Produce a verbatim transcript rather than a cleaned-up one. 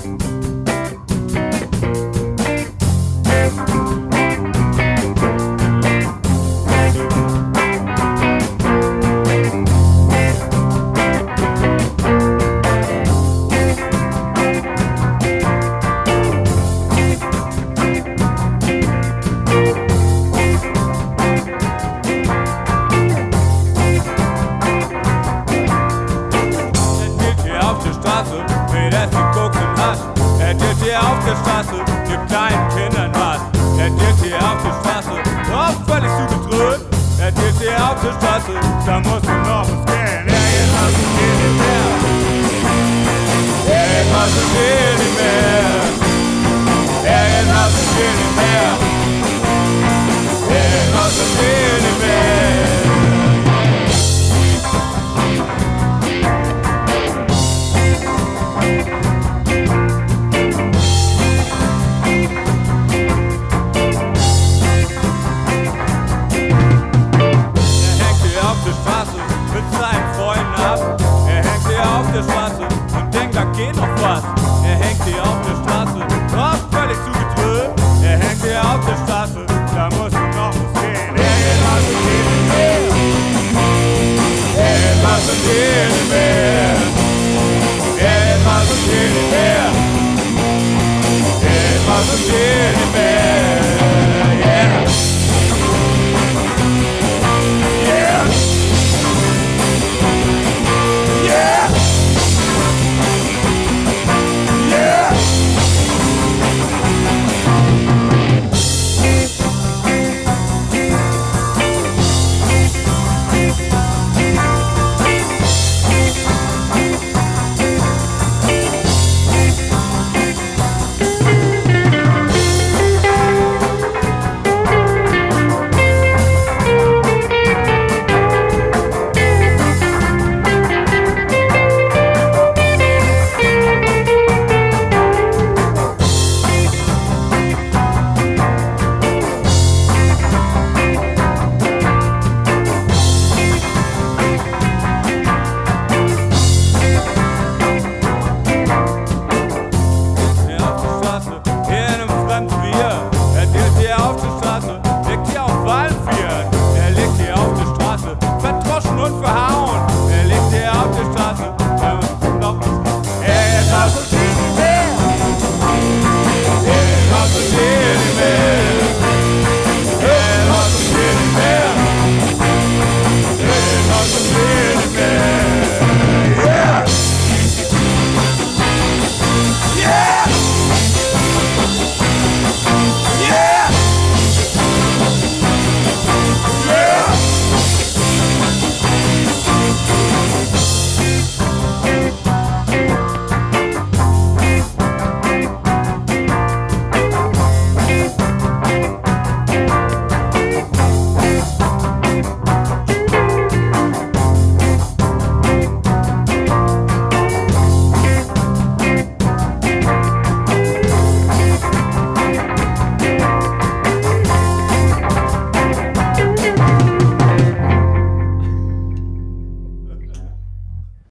Er dealt hier auf der Straße, gibt kleinen Kindern was. Er dealt hier auf der Straße, drauf völlig zugedröhnt. Er dealt hier auf der Straße, da muss man noch was gehen. Er geht raus und geht nicht mehr. Er geht raus und geht nicht mehr. Er geht raus und geht nicht mehr. Er geht raus und geht nicht mehr. Der Straße und denkt, da geht noch was. Er hängt hier auf der Straße, drauf völlig zugedröhnt. Er hängt hier auf der Straße, da muss noch was gehen. Er geht raus und geht nicht mehr. Er geht raus und geht nicht mehr. Er geht raus und geht nicht mehr. Er geht raus und geht nicht mehr.